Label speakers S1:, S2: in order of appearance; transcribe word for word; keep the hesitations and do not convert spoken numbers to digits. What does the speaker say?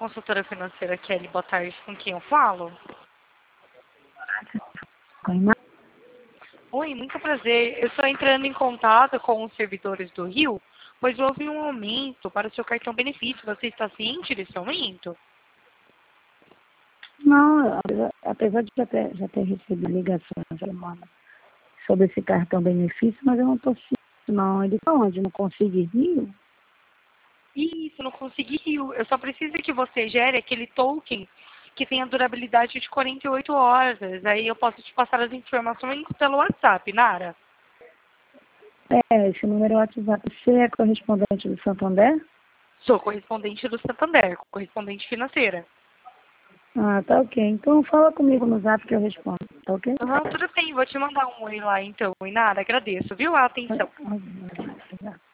S1: consultora financeira Kelly, boa tarde, com quem eu falo? Oi, muito prazer. Eu estou entrando em contato com os servidores do Rio, pois houve um aumento para o seu cartão benefício. Você está ciente desse aumento?
S2: Não, apesar de já ter, já ter recebido ligação essa semana sobre esse cartão benefício, mas eu não estou ciente, não. Ele está onde? Não conseguiu?
S1: Isso, não conseguiu. Eu só preciso que você gere aquele token que tem a durabilidade de quarenta e oito horas. Aí eu posso te passar as informações pelo WhatsApp, Nara.
S2: É, esse número é o WhatsApp. Você é correspondente do Santander?
S1: Sou correspondente do Santander, correspondente financeira.
S2: Ah, tá ok. Então fala comigo no zap que eu respondo, tá ok?
S1: Uhum, tudo bem, vou te mandar um oi lá então, Inara, agradeço, viu, a atenção.
S2: Ah, ah, ah, ah.